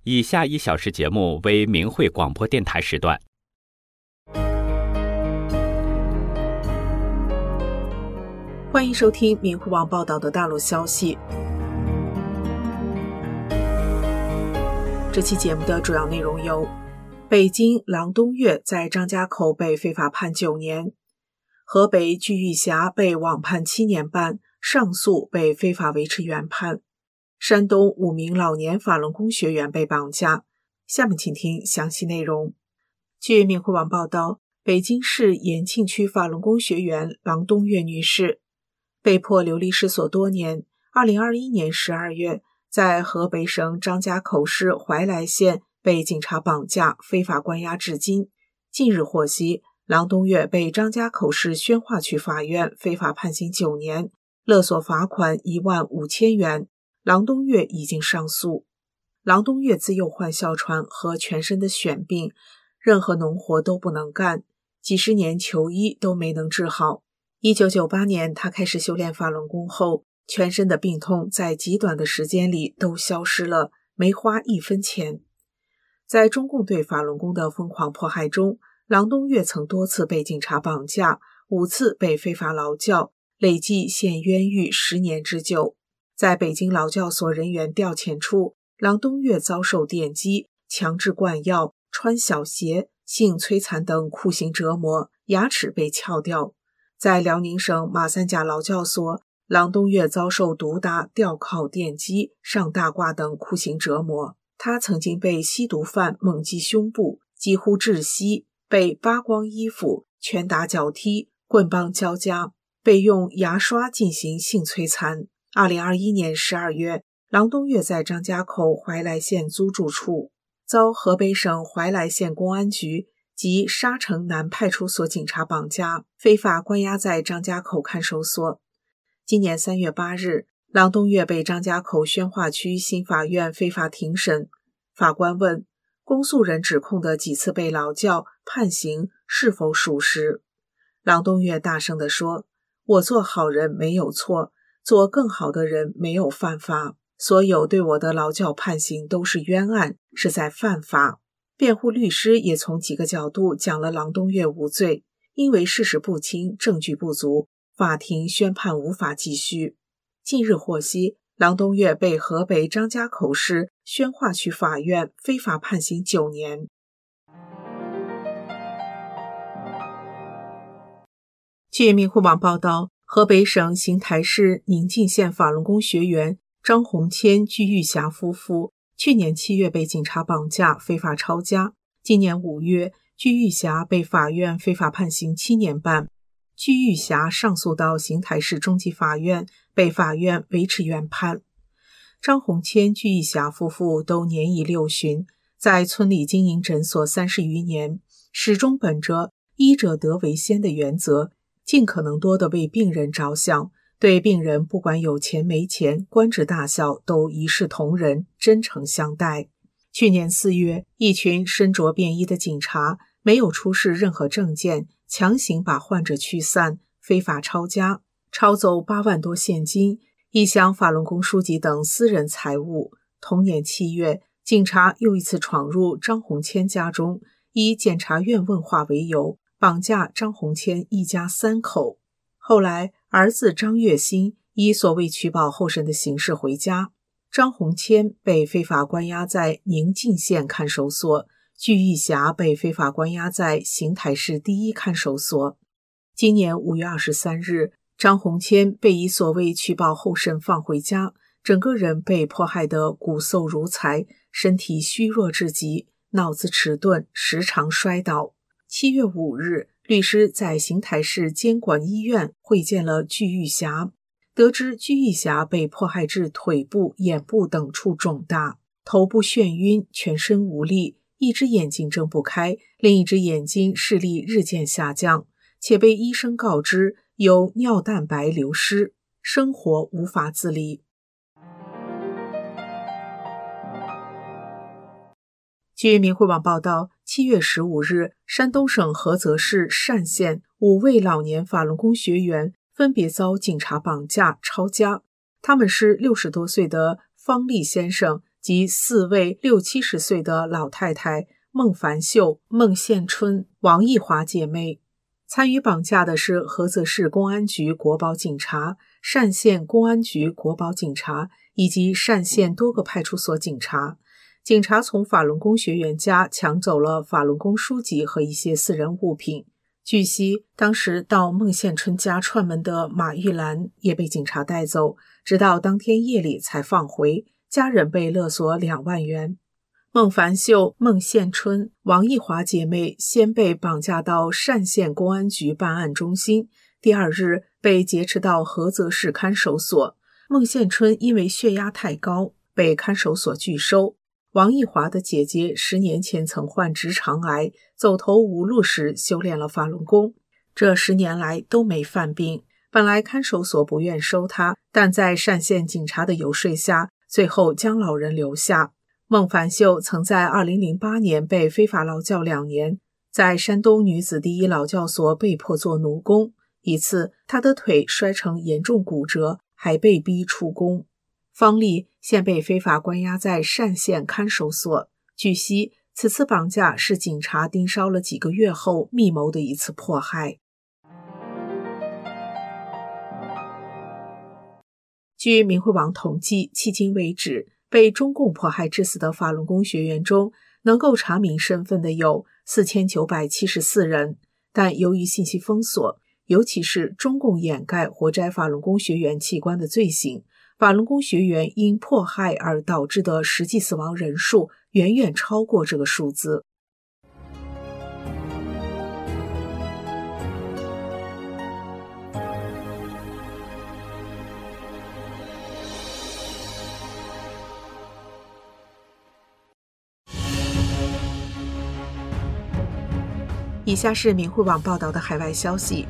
以下1小时节目为明慧广播电台时段。 欢迎收听明慧网报道的大陆消息。这期节目的主要内容有：北京郎东岳在张家口被非法判9年，河北巨玉峡被网判7年半，上诉被非法维持原判，山东5名老年法轮功学员被绑架。下面请听详细内容。据明慧网报道，北京市延庆区法轮功学员郎东岳女士被迫流离失所多年，2021年12月在河北省张家口市怀来县被警察绑架，非法关押至今。近日获悉，郎东岳被张家口市宣化区法院非法判刑9年，勒索罚款15000元。郎东岳已经上诉。郎东岳自幼患哮喘和全身的癣病，任何农活都不能干，几十年求医都没能治好。1998年他开始修炼法轮功后，全身的病痛在极短的时间里都消失了，没花1分钱。在中共对法轮功的疯狂迫害中，郎东岳曾多次被警察绑架，5次被非法劳教，累计现冤狱10年之久。在北京劳教所人员调遣处，郎东岳遭受电击、强制灌药、穿小鞋、性摧残等酷刑折磨，牙齿被撬掉。在辽宁省马三甲劳教所，郎东岳遭受毒打、吊铐、电击、上大褂等酷刑折磨。他曾经被吸毒犯猛击胸部，几乎窒息，被扒光衣服、拳打脚踢、棍棒交加，被用牙刷进行性摧残。2021年12月，郎东岳在张家口怀来县租住处，遭河北省怀来县公安局及沙城南派出所警察绑架，非法关押在张家口看守所。今年3月8日，郎东岳被张家口宣化区新法院非法庭审。法官问，公诉人指控的几次被劳教、判刑是否属实？郎东岳大声地说，我做好人没有错，做更好的人没有犯法，所有对我的劳教判刑都是冤案，是在犯法。辩护律师也从几个角度讲了郎东岳无罪，因为事实不清，证据不足，法庭宣判无法继续。近日获悉，郎东岳被河北张家口市宣化区法院非法判刑9年。据明慧网报道，河北省邢台市宁晋县法轮功学员张红谦、巨玉霞夫妇去年7月被警察绑架，非法抄家。今年5月，巨玉霞被法院非法判刑7年半。巨玉霞上诉到邢台市中级法院，被法院维持原判。张红谦、巨玉霞夫妇都年已60旬，在村里经营诊所30余年，始终本着医者得为先的原则，尽可能多地为病人着想，对病人不管有钱没钱、官职大小都一视同仁，真诚相待。去年4月，一群身着便衣的警察没有出示任何证件，强行把患者驱散，非法抄家，抄走8万多现金、1箱法轮功书籍等私人财物。同年7月，警察又一次闯入张红谦家中，以检察院问话为由，绑架张红谦一家3口。后来，儿子张月新以所谓取保候审的形式回家，张红谦被非法关押在宁晋县看守所，巨玉霞被非法关押在邢台市第1看守所。今年5月23日，张红谦被以所谓取保候审放回家，整个人被迫害得骨瘦如柴，身体虚弱至极，脑子迟钝，时常摔倒。7月5日，律师在邢台市监管医院会见了巨玉霞，得知巨玉霞被迫害至腿部、眼部等处肿大，头部眩晕，全身无力，一只眼睛睁不开，另一只眼睛视力日渐下降，且被医生告知有尿蛋白流失，生活无法自理。据明慧网报道，7月15日，山东省菏泽市单县5位老年法轮功学员分别遭警察绑架抄家。他们是60多岁的方立先生及4位60-70岁的老太太孟凡秀、孟宪春、王义华姐妹。参与绑架的是菏泽市公安局国保警察、单县公安局国保警察以及单县多个派出所警察。警察从法轮功学员家抢走了法轮功书籍和一些私人物品。据悉，当时到孟宪春家串门的马玉兰也被警察带走，直到当天夜里才放回，家人被勒索2万元。孟凡秀、孟宪春、王义华姐妹先被绑架到单县公安局办案中心，第2日被劫持到菏泽市看守所。孟宪春因为血压太高，被看守所拒收。王义华的姐姐10年前曾患直肠癌，走投无路时修炼了法轮功，这10年来都没犯病。本来看守所不愿收她，但在单县警察的游说下，最后将老人留下。孟凡秀曾在2008年被非法劳教2年，在山东女子第一劳教所被迫做奴工，一次她的腿摔成严重骨折，还被逼出宫。方丽现被非法关押在单县看守所。据悉，此次绑架是警察盯梢了几个月后密谋的一次迫害。据明慧网统计，迄今为止，被中共迫害致死的法轮功学员中，能够查明身份的有4974人，但由于信息封锁，尤其是中共掩盖活摘法轮功学员器官的罪行，法轮功学员因迫害而导致的实际死亡人数远远超过这个数字。以下是明慧网报道的海外消息，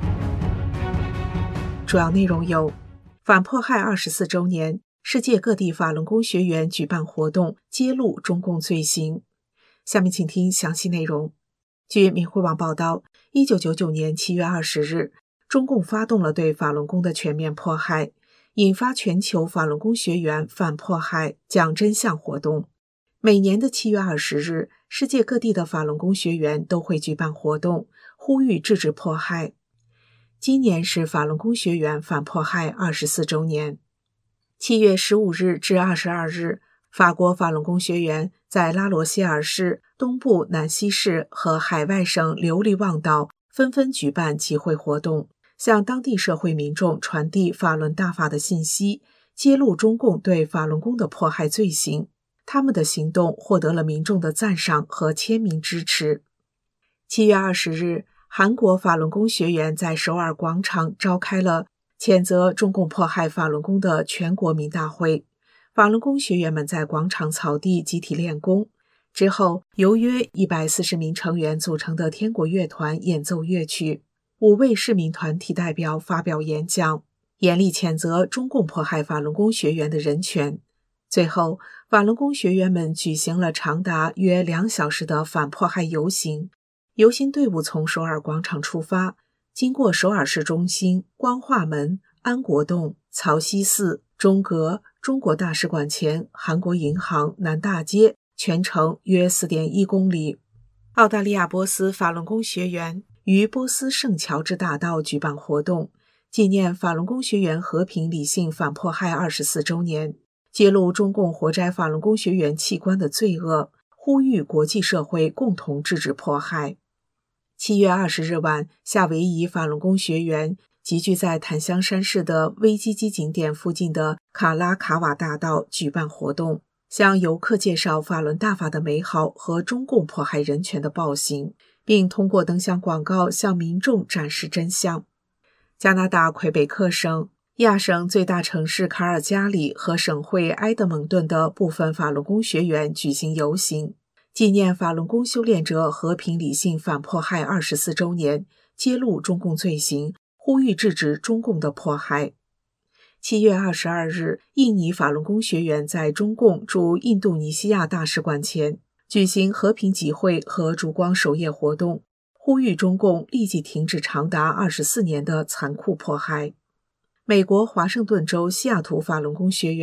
主要内容有：反迫害24周年，世界各地法轮功学员举办活动，揭露中共罪行。下面请听详细内容。据明慧网报道，1999年7月20日，中共发动了对法轮功的全面迫害，引发全球法轮功学员反迫害、讲真相活动。每年的7月20日，世界各地的法轮功学员都会举办活动，呼吁制止迫害。今年是法轮功学员反迫害24周年。7月15日至22日，法国法轮功学员在拉罗谢尔市、东部南西市和海外省留利旺岛纷纷举办集会活动，向当地社会民众传递法轮大法的信息，揭露中共对法轮功的迫害罪行。他们的行动获得了民众的赞赏和签名支持。7月20日，韩国法轮功学员在首尔广场召开了谴责中共迫害法轮功的全国民大会。法轮功学员们在广场草地集体练功，之后由约140名成员组成的天国乐团演奏乐曲，5位市民团体代表发表演讲，严厉谴责中共迫害法轮功学员的人权。最后，法轮功学员们举行了长达约2小时的反迫害游行。游行队伍从首尔广场出发，经过首尔市中心、光化门、安国洞、曹溪寺、中阁、中国大使馆前、韩国银行、南大街，全程约 4.1 公里。澳大利亚波斯法轮功学员于波斯圣乔治大道举办活动，纪念法轮功学员和平理性反迫害24周年，揭露中共活摘法轮功学员器官的罪恶，呼吁国际社会共同制止迫害。7月20日晚，夏威夷法轮功学员集聚在檀香山市的威基基景点附近的卡拉卡瓦大道举办活动，向游客介绍法轮大法的美好和中共迫害人权的暴行，并通过灯箱广告向民众展示真相。加拿大魁北克省、亚省最大城市卡尔加里和省会埃德蒙顿的部分法轮功学员举行游行，纪念法轮功修炼者和平理性反迫害24周年，揭露中共罪行，呼吁制止中共的迫害。7月22日，印尼法轮功学员在中共驻印度尼西亚大使馆前举行和平集会和烛光守夜活动，呼吁中共立即停止长达24年的残酷迫害。美国华盛顿州西雅图法轮功学员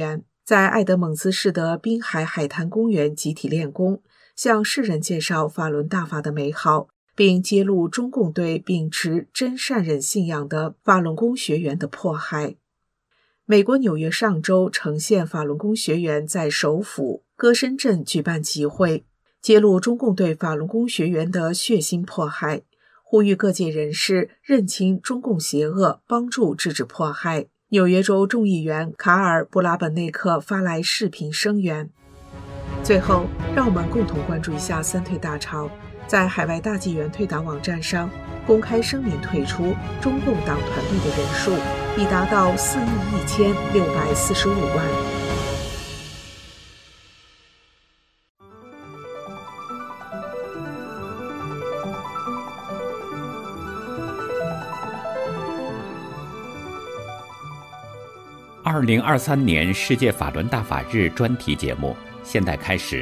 在埃德蒙斯市的滨海海滩公园集体练功，向世人介绍法轮大法的美好，并揭露中共对秉持真善忍信仰的法轮功学员的迫害。美国纽约上州城县法轮功学员在首府歌深镇举办集会，揭露中共对法轮功学员的血腥迫害，呼吁各界人士认清中共邪恶，帮助制止迫害。纽约州众议员卡尔·布拉本内克发来视频声援。最后，让我们共同关注一下三退大潮。在海外大纪元退党网站上公开声明退出中共党团队的人数已达到4.1645亿。 2023年世界法轮大法日专题节目现在开始。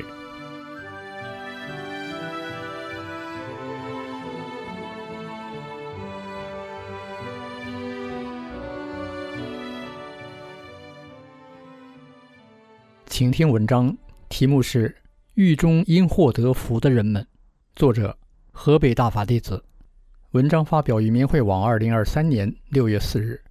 请听文章，题目是《狱中因祸得福的人们》，作者河北大法弟子。文章发表于明慧网2023年6月4日。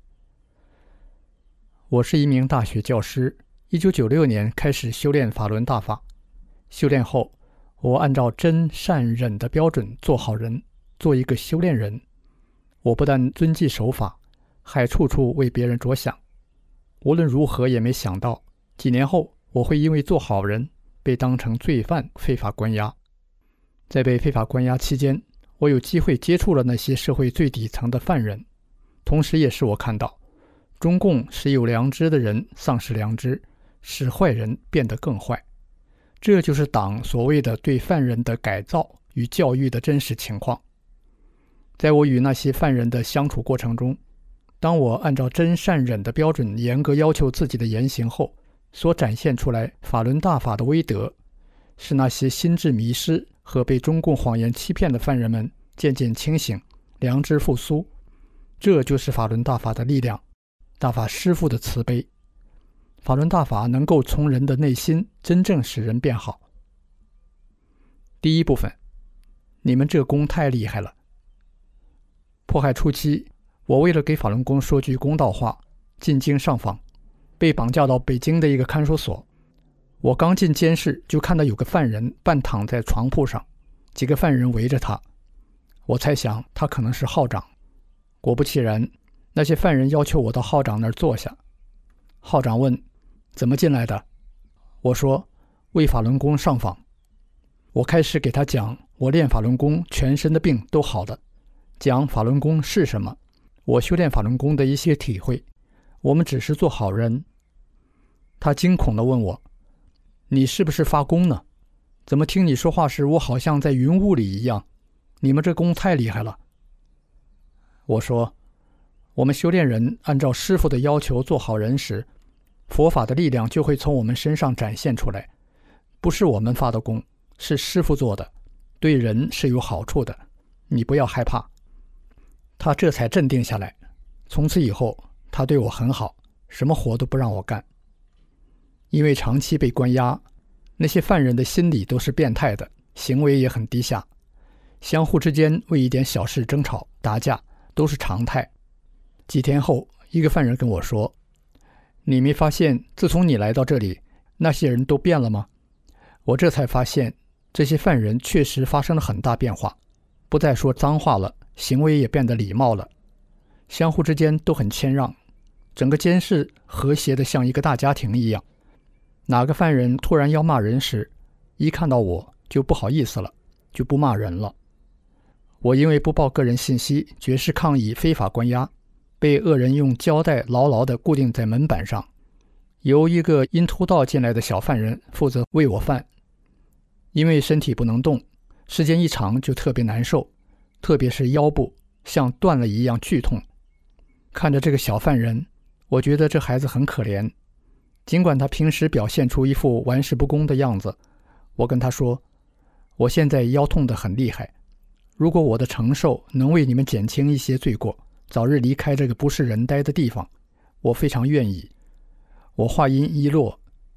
我是一名大学教师，1996年开始修炼法轮大法。修炼后，我按照真善忍的标准做好人，做一个修炼人。我不但遵纪守法，还处处为别人着想。无论如何也没想到，几年后我会因为做好人被当成罪犯非法关押。在被非法关押期间，我有机会接触了那些社会最底层的犯人，同时也使我看到中共使有良知的人丧失良知，使坏人变得更坏。这就是党所谓的对犯人的改造与教育的真实情况。在我与那些犯人的相处过程中，当我按照真善忍的标准严格要求自己的言行后，所展现出来法轮大法的威德，是那些心智迷失和被中共谎言欺骗的犯人们渐渐清醒，良知复苏。这就是法轮大法的力量，大法师父的慈悲。法轮大法能够从人的内心真正使人变好。第一部分，你们这功太厉害了。迫害初期，我为了给法轮功说句公道话，进京上访，被绑架到北京的一个看守所。我刚进监室，就看到有个犯人半躺在床铺上，几个犯人围着他。我猜想他可能是号长。果不其然，那些犯人要求我到号长那儿坐下。号长问：怎么进来的？我说：为法轮功上访。我开始给他讲我练法轮功全身的病都好的，讲法轮功是什么，我修炼法轮功的一些体会。我们只是做好人。他惊恐地问我：你是不是发功呢？怎么听你说话时我好像在云雾里一样？你们这功太厉害了。我说：我们修炼人按照师父的要求做好人时，佛法的力量就会从我们身上展现出来，不是我们发的功，是师父做的，对人是有好处的，你不要害怕。他这才镇定下来。从此以后他对我很好，什么活都不让我干。因为长期被关押，那些犯人的心理都是变态的，行为也很低下，相互之间为一点小事争吵打架都是常态。几天后，一个犯人跟我说：你没发现自从你来到这里，那些人都变了吗？我这才发现，这些犯人确实发生了很大变化，不再说脏话了，行为也变得礼貌了，相互之间都很谦让，整个监室和谐的像一个大家庭一样。哪个犯人突然要骂人时，一看到我就不好意思了，就不骂人了。我因为不报个人信息，绝食抗议非法关押，被恶人用胶带牢牢地固定在门板上，由一个因偷盗进来的小犯人负责喂我饭。因为身体不能动，时间一长就特别难受，特别是腰部像断了一样剧痛。看着这个小犯人，我觉得这孩子很可怜。尽管他平时表现出一副玩世不恭的样子，我跟他说：我现在腰痛得很厉害，如果我的承受能为你们减轻一些罪过，早日离开这个不是人待的地方，我非常愿意。我话音一落，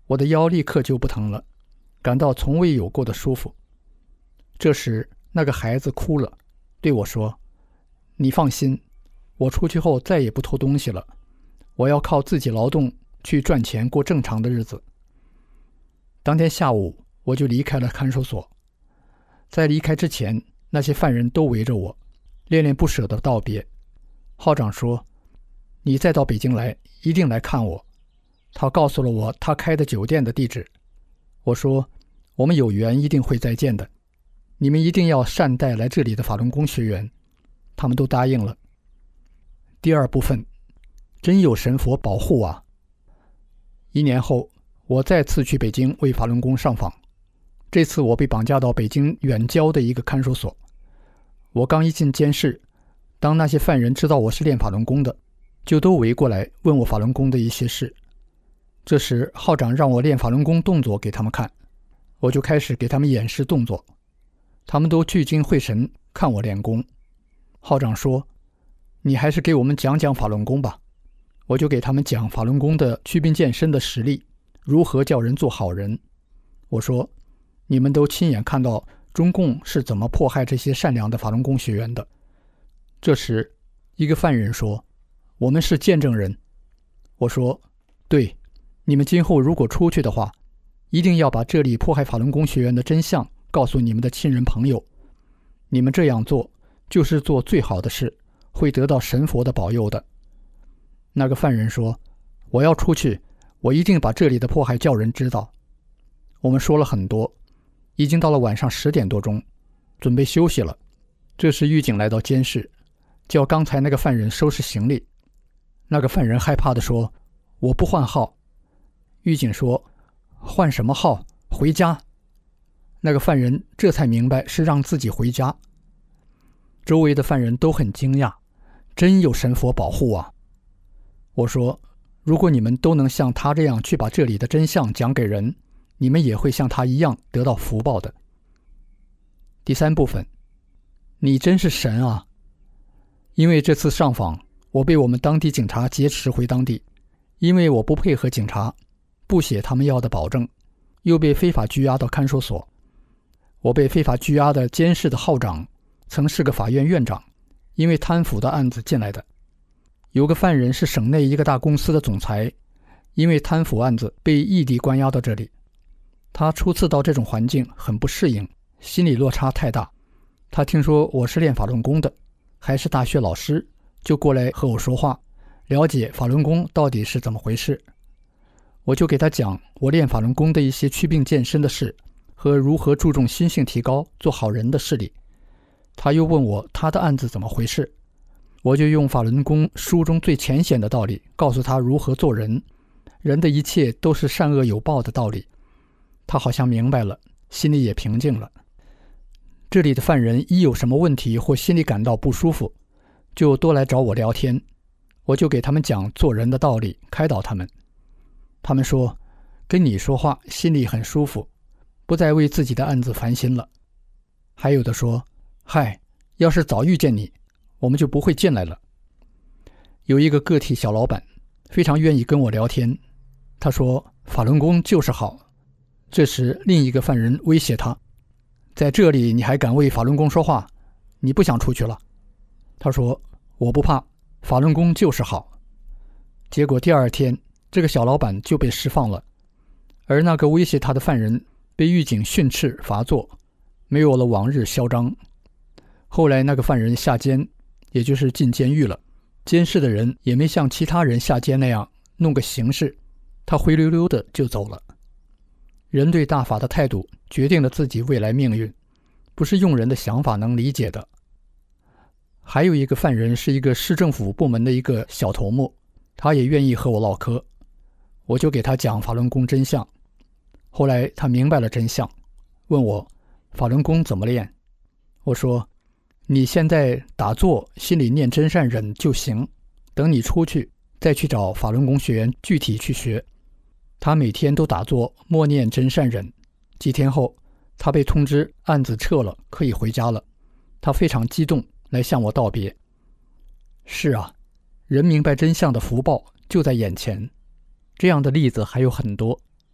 我的腰立刻就不疼了，感到从未有过的舒服。这时那个孩子哭了，对我说：你放心，我出去后再也不偷东西了，我要靠自己劳动去赚钱过正常的日子。当天下午我就离开了看守所。在离开之前，那些犯人都围着我，恋恋不舍地道别。号长说：你再到北京来，一定来看我。他告诉了我他开的酒店的地址。我说：我们有缘一定会再见的，你们一定要善待来这里的法轮功学员。他们都答应了。第二部分，真有神佛保护啊。1年后，我再次去北京为法轮功上访。这次我被绑架到北京远郊的一个看守所。我刚一进监室，当那些犯人知道我是练法轮功的，就都围过来问我法轮功的一些事。这时号长让我练法轮功动作给他们看，我就开始给他们演示动作。他们都聚精会神看我练功。号长说：你还是给我们讲讲法轮功吧。我就给他们讲法轮功的祛病健身的实例，如何叫人做好人。我说：你们都亲眼看到中共是怎么迫害这些善良的法轮功学员的。这时一个犯人说：我们是见证人。我说：对，你们今后如果出去的话，一定要把这里迫害法轮功学员的真相告诉你们的亲人朋友。你们这样做就是做最好的事，会得到神佛的保佑的。那个犯人说：我要出去，我一定把这里的迫害叫人知道。我们说了很多，已经到了晚上10点多钟，准备休息了。这时狱警来到监室，叫刚才那个犯人收拾行李。那个犯人害怕地说：我不换号。狱警说：换什么号？回家。那个犯人这才明白是让自己回家。周围的犯人都很惊讶，真有神佛保护啊。我说：如果你们都能像他这样去把这里的真相讲给人，你们也会像他一样得到福报的。第3部分，你真是神啊。因为这次上访，我被我们当地警察劫持回当地，因为我不配合警察，不写他们要的保证，又被非法拘押到看守所。我被非法拘押的监室的号长曾是个法院院长，因为贪腐的案子进来的。有个犯人是省内一个大公司的总裁，因为贪腐案子被异地关押到这里。他初次到这种环境很不适应，心理落差太大。他听说我是练法轮功的，还是大学老师，就过来和我说话，了解法轮功到底是怎么回事。我就给他讲我练法轮功的一些祛病健身的事，和如何注重心性提高做好人的事例。他又问我他的案子怎么回事，我就用法轮功书中最浅显的道理告诉他如何做人，人的一切都是善恶有报的道理。他好像明白了，心里也平静了。这里的犯人一有什么问题或心里感到不舒服，就多来找我聊天，我就给他们讲做人的道理，开导他们。他们说，跟你说话心里很舒服，不再为自己的案子烦心了。还有的说，嗨，要是早遇见你，我们就不会进来了。有一个个体小老板非常愿意跟我聊天，他说法轮功就是好。这时另一个犯人威胁他，在这里你还敢为法轮功说话，你不想出去了？他说，我不怕，法轮功就是好。结果第2天这个小老板就被释放了，而那个威胁他的犯人被狱警训斥罚坐，没有了往日嚣张。后来那个犯人下监，也就是进监狱了，监视的人也没像其他人下监那样弄个形式，他灰溜溜的就走了。人对大法的态度决定了自己未来命运，不是用人的想法能理解的。还有一个犯人是一个市政府部门的一个小头目，他也愿意和我唠嗑，我就给他讲法轮功真相。后来他明白了真相，问我法轮功怎么练。我说，你现在打坐心里念真善忍就行，等你出去再去找法轮功学员具体去学。他每天都打坐默念真善忍，几天后他被通知案子撤了，可以回家了。他非常激动来向我道别。是啊，人明白真相的福报就在眼前。这样的例子还有很多。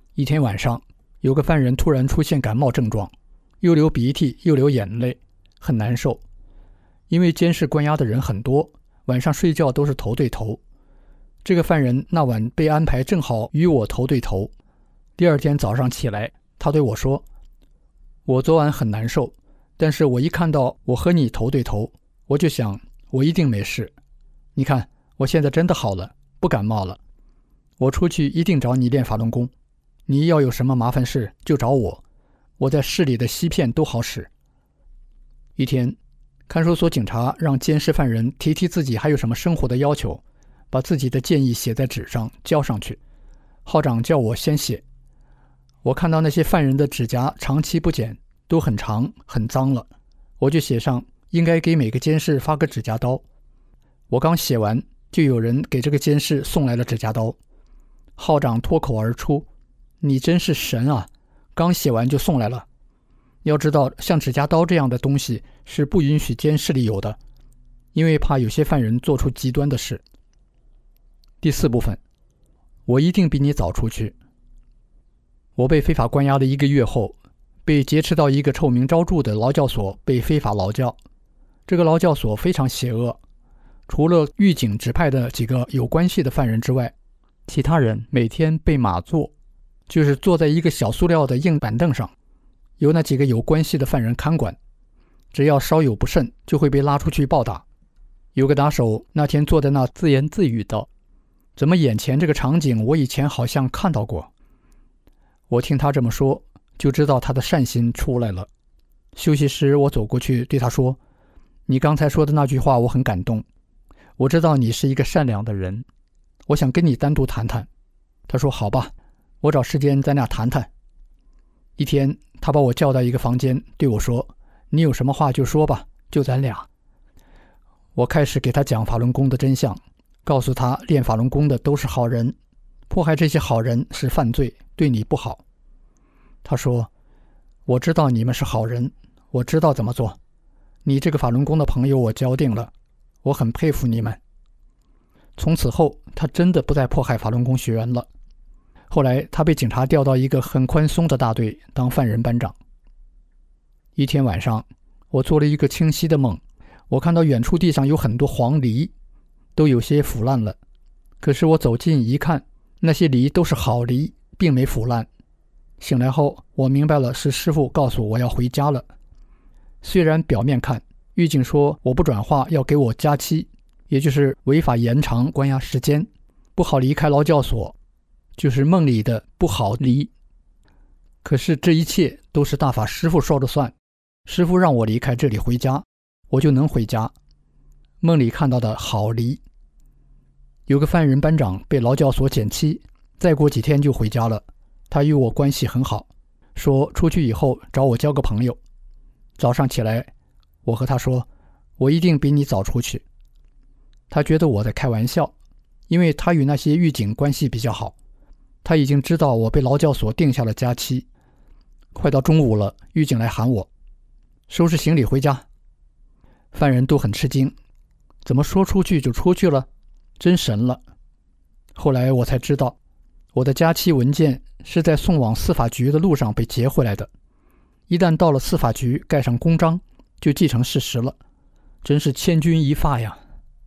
一天晚上，有个犯人突然出现感冒症状，又流鼻涕又流眼泪，很难受。因为监视关押的人很多，晚上睡觉都是头对头。这个犯人那晚被安排正好与我头对头。第二天早上起来，他对我说，我昨晚很难受，但是我一看到我和你头对头，我就想我一定没事。你看我现在真的好了，不感冒了。我出去一定找你练法轮功，你要有什么麻烦事就找我，我在市里的锡片都好使。一天，看守所警察让监视犯人提自己还有什么生活的要求，把自己的建议写在纸上交上去。号长叫我先写。我看到那些犯人的指甲长期不剪，都很长很脏了，我就写上应该给每个监视发个指甲刀。我刚写完，就有人给这个监视送来了指甲刀。号长脱口而出，你真是神啊，刚写完就送来了。要知道像指甲刀这样的东西是不允许监视里有的，因为怕有些犯人做出极端的事。第4部分，我一定比你早出去。我被非法关押的1个月后，被劫持到一个臭名昭著的劳教所被非法劳教。这个劳教所非常邪恶，除了狱警指派的几个有关系的犯人之外，其他人每天被码坐，就是坐在一个小塑料的硬板凳上，由那几个有关系的犯人看管，只要稍有不慎就会被拉出去暴打。有个打手那天坐在那自言自语道，怎么眼前这个场景我以前好像看到过。我听他这么说，就知道他的善心出来了。休息时我走过去对他说，你刚才说的那句话我很感动，我知道你是一个善良的人，我想跟你单独谈谈。他说好吧，我找时间在那谈谈。一天他把我叫到一个房间对我说，你有什么话就说吧，就咱俩。我开始给他讲法轮功的真相，告诉他练法轮功的都是好人，迫害这些好人是犯罪，对你不好。他说，我知道你们是好人，我知道怎么做，你这个法轮功的朋友我交定了，我很佩服你们。从此后他真的不再迫害法轮功学员了。后来他被警察调到一个很宽松的大队当犯人班长。一天晚上，我做了一个清晰的梦，我看到远处地上有很多黄梨，都有些腐烂了，可是我走近一看，那些梨都是好梨，并没腐烂。醒来后我明白了，是师父告诉我要回家了。虽然表面看狱警说我不转化要给我加期，也就是违法延长关押时间，不好离开劳教所，就是梦里的不好离。可是这一切都是大法师父说了算，师父让我离开这里回家，我就能回家。梦里看到的好离。有个犯人班长被劳教所减期，再过几天就回家了。他与我关系很好，说出去以后找我交个朋友。早上起来，我和他说，我一定比你早出去。他觉得我在开玩笑，因为他与那些狱警关系比较好，他已经知道我被劳教所定下了假期。快到中午了，狱警来喊我，收拾行李回家。犯人都很吃惊，怎么说出去就出去了，真神了。后来我才知道，我的假期文件是在送往司法局的路上被劫回来的，一旦到了司法局盖上公章，就既成事实了，真是千钧一发呀。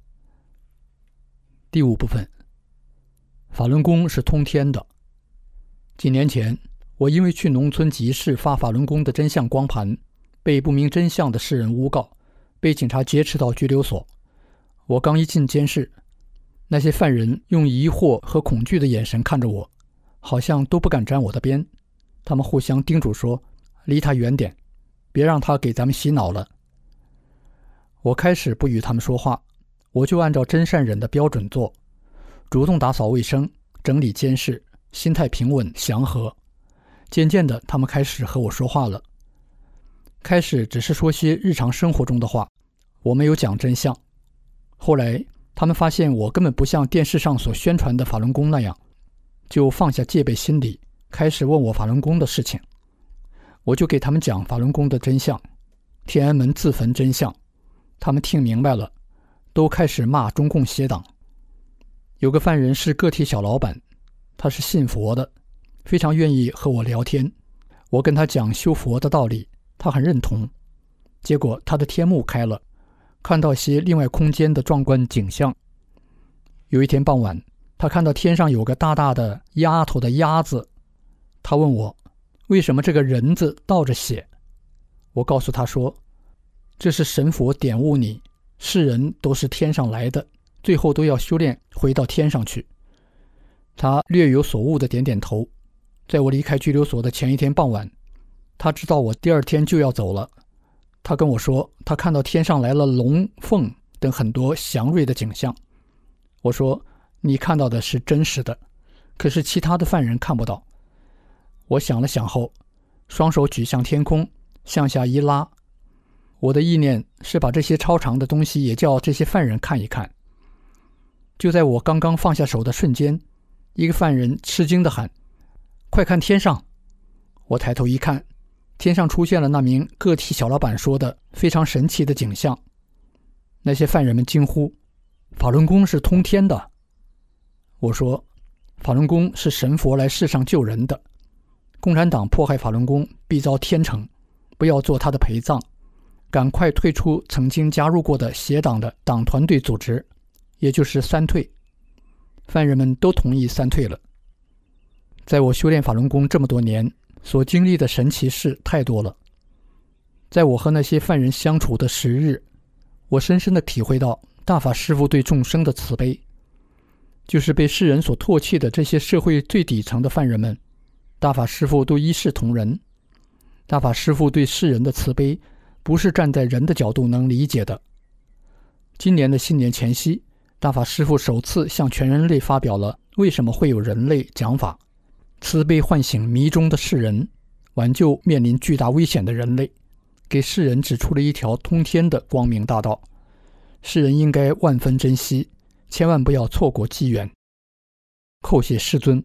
第5部分，法轮功是通天的。几年前，我因为去农村集市发法轮功的真相光盘，被不明真相的世人诬告，被警察劫持到拘留所。我刚一进监室，那些犯人用疑惑和恐惧的眼神看着我，好像都不敢沾我的边。他们互相叮嘱说，离他远点，别让他给咱们洗脑了。我开始不与他们说话，我就按照真善忍的标准做，主动打扫卫生，整理监室，心态平稳祥和。渐渐的，他们开始和我说话了。开始只是说些日常生活中的话，我没有讲真相。后来他们发现我根本不像电视上所宣传的法轮功那样，就放下戒备心理，开始问我法轮功的事情。我就给他们讲法轮功的真相，天安门自焚真相。他们听明白了，都开始骂中共邪党。有个犯人是个体小老板，他是信佛的， 非常愿意和我聊天。我跟他讲修佛的道理，他很认同。结果他的天目开了，看到些另外空间的壮观景象。有一天傍晚，他看到天上有个大大的丫头的鸭子，他问我为什么这个人字倒着写。我告诉他说，这是神佛点悟你，世人都是天上来的，最后都要修炼回到天上去。他略有所悟的点点头。在我离开拘留所的前一天傍晚，他知道我第二天就要走了。他跟我说，他看到天上来了龙凤等很多祥瑞的景象。我说，你看到的是真实的，可是其他的犯人看不到。我想了想后，双手举向天空，向下一拉。我的意念是把这些超常的东西也叫这些犯人看一看。就在我刚刚放下手的瞬间，一个犯人吃惊地喊，快看天上！我抬头一看，天上出现了那名个体小老板说的非常神奇的景象。那些犯人们惊呼，法轮功是通天的。我说，法轮功是神佛来世上救人的，共产党迫害法轮功必遭天惩，不要做他的陪葬，赶快退出曾经加入过的邪党的党团队组织，也就是三退。犯人们都同意三退了。在我修炼法轮功这么多年，所经历的神奇事太多了。在我和那些犯人相处的10日，我深深地体会到大法师父对众生的慈悲。就是被世人所唾弃的这些社会最底层的犯人们，大法师父都一视同仁。大法师父对世人的慈悲，不是站在人的角度能理解的。今年的新年前夕，大法师父首次向全人类发表了为什么会有人类讲法，慈悲唤醒迷中的世人，挽救面临巨大危险的人类，给世人指出了一条通天的光明大道。世人应该万分珍惜，千万不要错过机缘。叩谢师尊。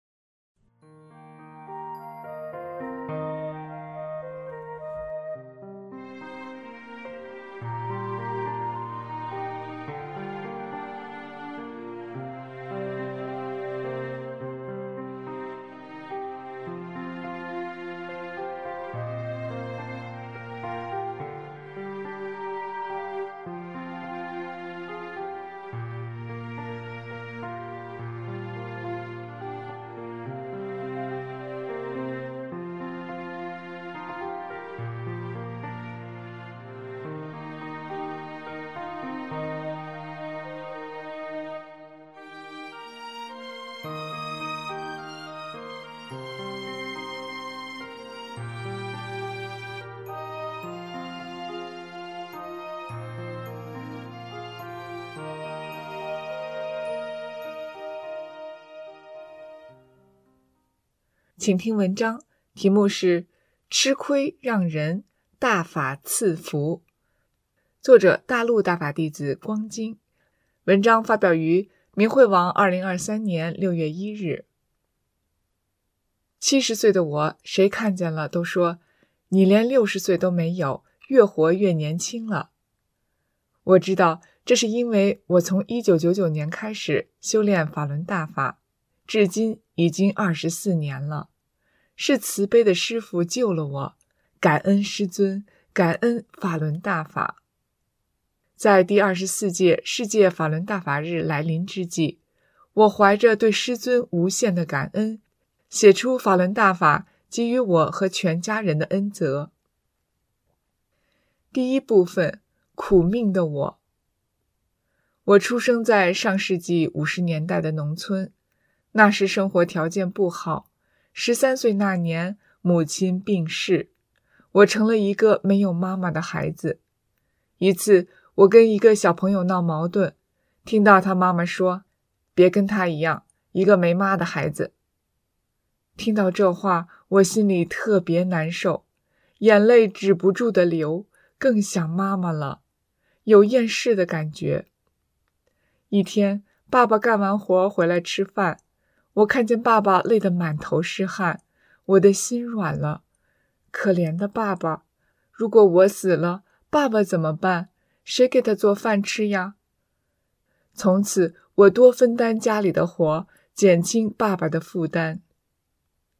请听文章，题目是《吃亏让人，大法赐福》，作者大陆大法弟子光金。文章发表于明慧网2023年6月1日。70岁的我，谁看见了都说，你连60岁都没有，越活越年轻了。我知道，这是因为我从1999年开始修炼法轮大法，至今已经24年了。是慈悲的师父救了我，感恩师尊，感恩法轮大法。在第24届世界法轮大法日来临之际，我怀着对师尊无限的感恩，写出法轮大法给予我和全家人的恩泽。第一部分，苦命的我。我出生在上世纪50年代的农村，那时生活条件不好。13岁那年，母亲病逝，我成了一个没有妈妈的孩子。一次，我跟一个小朋友闹矛盾，听到他妈妈说，别跟他一样，一个没妈的孩子。听到这话，我心里特别难受，眼泪止不住的流，更想妈妈了，有厌世的感觉。一天，爸爸干完活回来吃饭，我看见爸爸累得满头是汗，我的心软了。可怜的爸爸，如果我死了，爸爸怎么办？谁给他做饭吃呀？从此，我多分担家里的活，减轻爸爸的负担。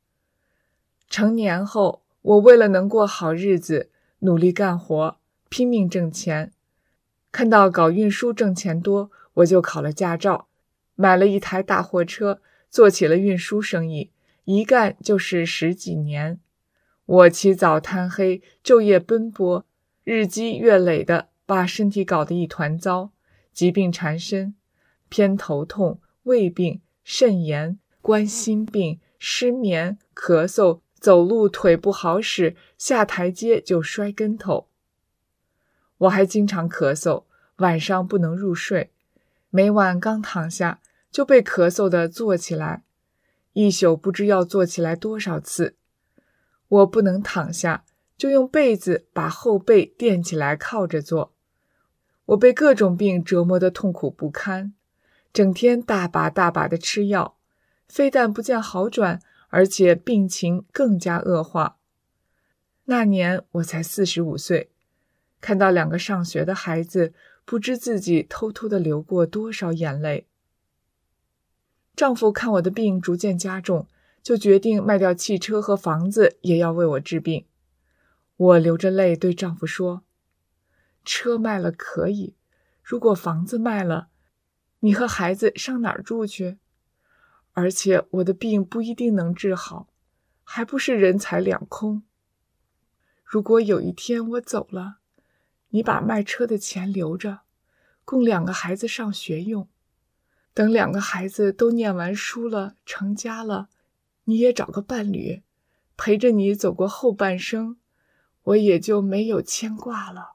成年后，我为了能过好日子，努力干活，拼命挣钱。看到搞运输挣钱多，我就考了驾照，买了一台大货车，做起了运输生意，一干就是10几年。我起早贪黑，昼夜奔波，日积月累的把身体搞得一团糟，疾病缠身，偏头痛、胃病、肾炎、冠心病、失眠、咳嗽，走路腿不好使，下台阶就摔跟头。我还经常咳嗽，晚上不能入睡，每晚刚躺下就被咳嗽的坐起来，一宿不知要坐起来多少次。我不能躺下，就用被子把后背垫起来靠着坐。我被各种病折磨得痛苦不堪，整天大把大把的吃药，非但不见好转，而且病情更加恶化。那年我才45岁，看到2个上学的孩子，不知自己偷偷地流过多少眼泪。丈夫看我的病逐渐加重，就决定卖掉汽车和房子，也要为我治病。我流着泪对丈夫说，车卖了可以，如果房子卖了，你和孩子上哪儿住去？而且我的病不一定能治好，还不是人财两空。如果有一天我走了，你把卖车的钱留着，供2个孩子上学用。等2个孩子都念完书了，成家了，你也找个伴侣，陪着你走过后半生，我也就没有牵挂了。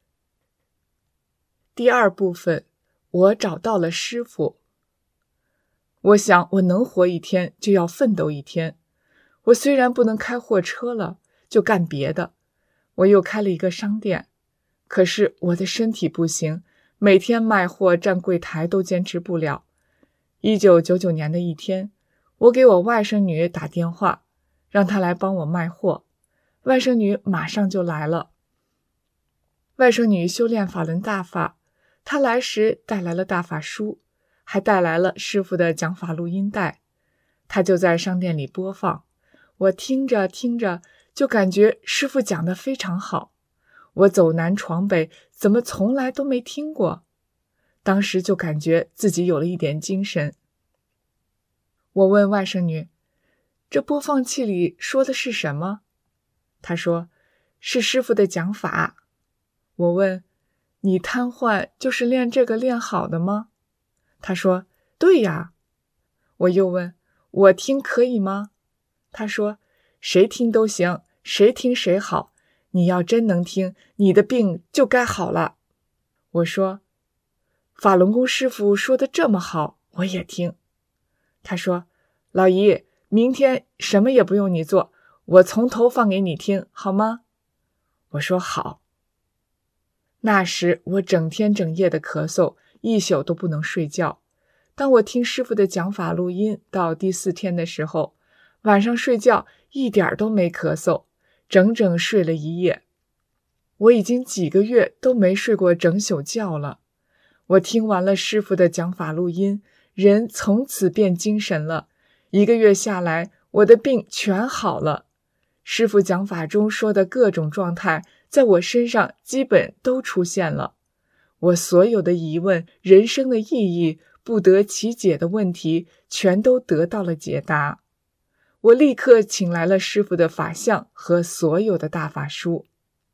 第2部分，我找到了师傅。我想我能活一天就要奋斗一天。我虽然不能开货车了，就干别的。我又开了一个商店，可是我的身体不行，每天卖货站柜台都坚持不了。1999年的一天，我给我外甥女打电话，让她来帮我卖货。外甥女马上就来了。外甥女修炼法轮大法，她来时带来了大法书，还带来了师傅的讲法录音带。她就在商店里播放，我听着听着就感觉师傅讲得非常好，我走南闯北，怎么从来都没听过？当时就感觉自己有了一点精神。我问外甥女，这播放器里说的是什么？她说，是师傅的讲法。我问，你瘫痪就是练这个练好的吗？她说，对呀。我又问，我听可以吗？她说，谁听都行，谁听谁好，你要真能听，你的病就该好了。我说，法轮功师傅说的这么好，我也听。他说，老姨，明天什么也不用你做，我从头放给你听，好吗？我说好。那时我整天整夜的咳嗽，一宿都不能睡觉。当我听师傅的讲法录音到第4天的时候，晚上睡觉一点都没咳嗽，整整睡了1夜。我已经几个月都没睡过整宿觉了。我听完了师傅的讲法录音，人从此变精神了。1个月下来，我的病全好了。师傅讲法中说的各种状态，在我身上基本都出现了。我所有的疑问、人生的意义、不得其解的问题，全都得到了解答。我立刻请来了师傅的法相和所有的大法书。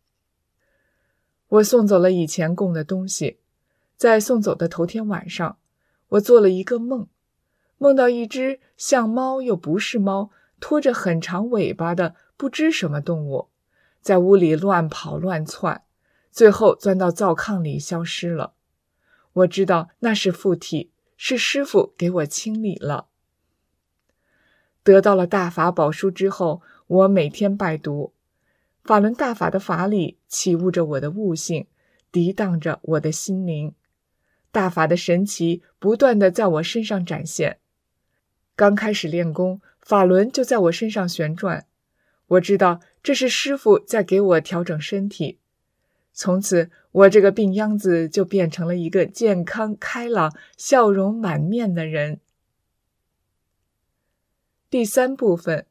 我送走了以前供的东西。在送走的头天晚上，我做了一个梦，梦到一只像猫又不是猫，拖着很长尾巴的不知什么动物，在屋里乱跑乱窜，最后钻到灶炕里消失了。我知道那是附体，是师傅给我清理了。得到了大法宝书之后，我每天拜读。法轮大法的法理起悟着我的悟性，涤荡着我的心灵。大法的神奇不断地在我身上展现。刚开始练功，法轮就在我身上旋转。我知道这是师傅在给我调整身体。从此，我这个病秧子就变成了一个健康、开朗、笑容满面的人。第3部分，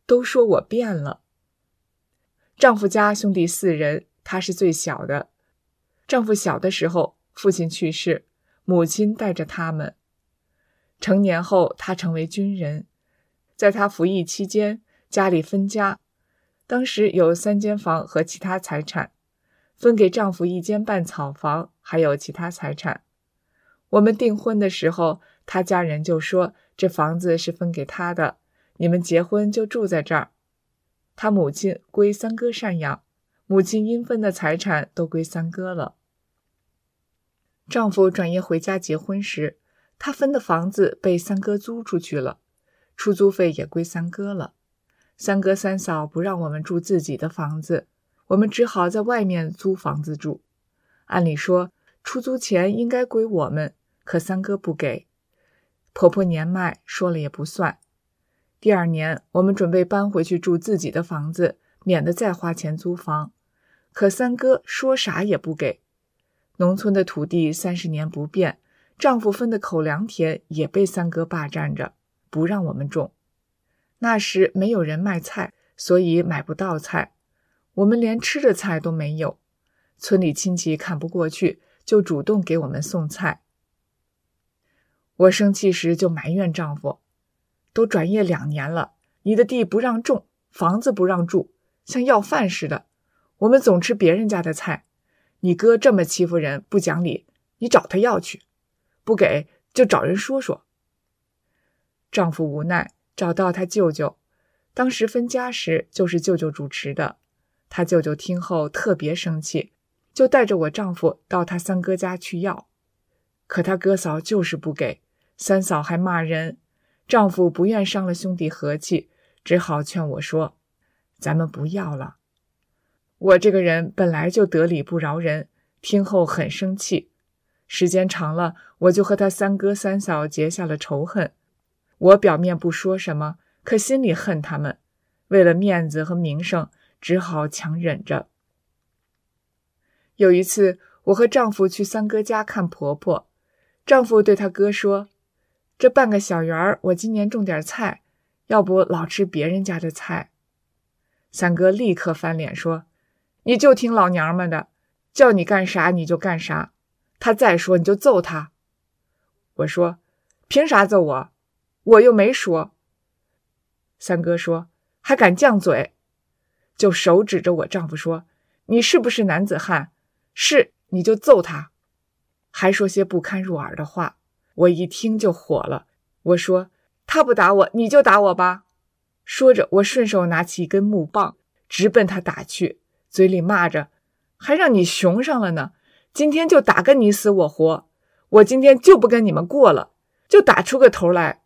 都说我变了。丈夫家兄弟4人，她是最小的。丈夫小的时候，父亲去世，母亲带着他们。成年后，她成为军人。在她服役期间，家里分家，当时有3间房和其他财产，分给丈夫1间半草房，还有其他财产。我们订婚的时候，他家人就说这房子是分给他的，你们结婚就住在这儿。他母亲归三哥赡养，母亲应分的财产都归三哥了。丈夫转业回家结婚时，他分的房子被三哥租出去了，出租费也归三哥了。三哥三嫂不让我们住自己的房子，我们只好在外面租房子住。按理说，出租钱应该归我们，可三哥不给。婆婆年迈，说了也不算。第2年，我们准备搬回去住自己的房子，免得再花钱租房。可三哥说啥也不给。农村的土地30年不变，丈夫分的口粮田也被三哥霸占着，不让我们种。那时没有人卖菜，所以买不到菜，我们连吃的菜都没有。村里亲戚看不过去，就主动给我们送菜。我生气时就埋怨丈夫，都转业2年了，你的地不让种，房子不让住，像要饭似的，我们总吃别人家的菜。你哥这么欺负人，不讲理，你找他要去，不给就找人说说。丈夫无奈，找到他舅舅，当时分家时就是舅舅主持的。他舅舅听后特别生气，就带着我丈夫到他三哥家去要。可他哥嫂就是不给，三嫂还骂人，丈夫不愿伤了兄弟和气，只好劝我说，咱们不要了。我这个人本来就得理不饶人，听后很生气。时间长了，我就和他三哥三嫂结下了仇恨。我表面不说什么，可心里恨他们，为了面子和名声，只好强忍着。有一次，我和丈夫去三哥家看婆婆，丈夫对他哥说，这半个小园儿，我今年种点菜，要不老吃别人家的菜。三哥立刻翻脸说，你就听老娘们的，叫你干啥你就干啥，他再说你就揍他。我说，凭啥揍我？我又没说。三哥说，还敢犟嘴，就手指着我丈夫说，你是不是男子汉？是，你就揍他。还说些不堪入耳的话，我一听就火了。我说，他不打我，你就打我吧。说着，我顺手拿起一根木棒，直奔他打去，嘴里骂着，还让你熊上了呢，今天就打个你死我活，我今天就不跟你们过了，就打出个头来。